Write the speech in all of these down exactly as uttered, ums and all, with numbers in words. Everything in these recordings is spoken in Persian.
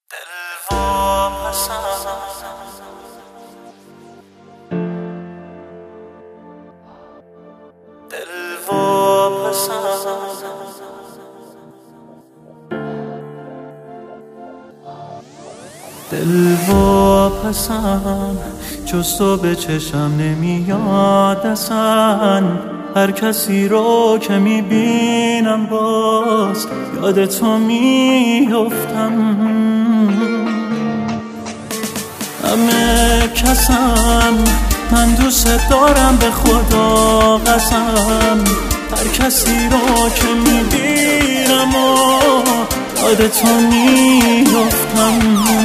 دل واپسم دل واپسم دل واپسم جز تو به چشم نمیاد اصلا. هر کسی رو که میبینم باز یاد تو میفتم. همه کسم من دوست دارم به خدا قسم. هر کسی رو که میبینم و یاد تو میفتم.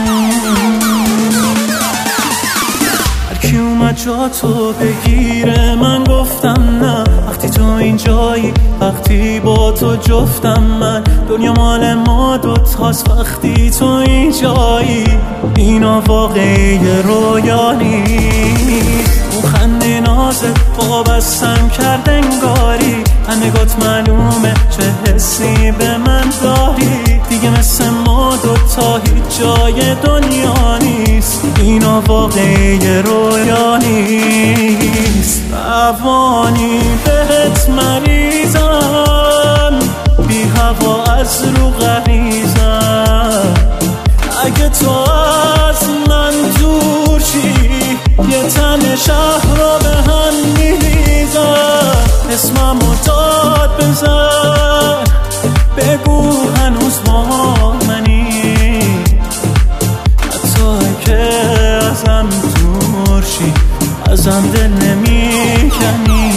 هرکی اومد جا تو بگیره من گفتم نه. وقتی تو اینجایی وقتی با تو جفتم من. دنیا مال ما دوتاست وقتی تو اینجایی. اینا واقعی رویا نیست. اون خنده نازت وابستم کرد انگاری. نگات معلومه چه حسی به من داری. دیگه مثل ما دوتا هیچ جای دنیا نیست. اینا واقعی رویا نیست. روانی بهت مریضم بی هوا از رو غریزم. اگه تو از من دور شی یه تن شهر رو به هم میریزم. اسممو داد بزن بگو هنوز با منی. حتی که ازم دور شی ازم دل نمیکنی.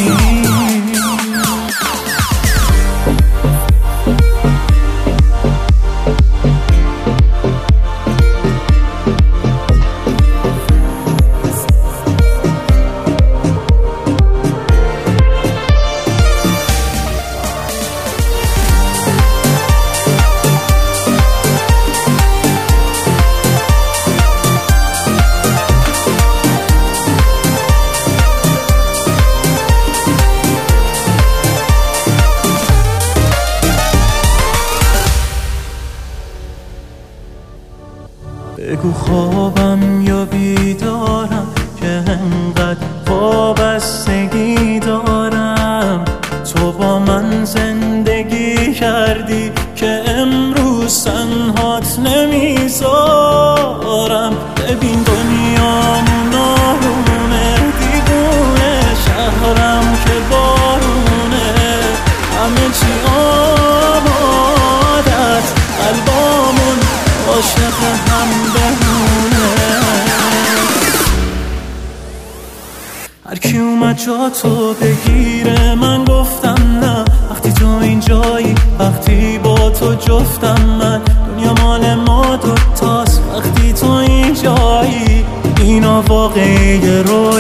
بگو خوابم یا بیدارم که انقدر وابستگی دارم. تو با من زندگی کردی که امروز تنهات نمیذارم. ببین دنیامون آرومه دیوونه شهرم که بارونه. همه چی آماده است قلبامون عاشق هم بمونه. هرکی اومد جا تو بگیره من گفتم نه. وقتی تو اینجایی وقتی با تو جفتم من. دنیا مال ما دوتاست وقتی تو اینجایی. اینا واقعی رو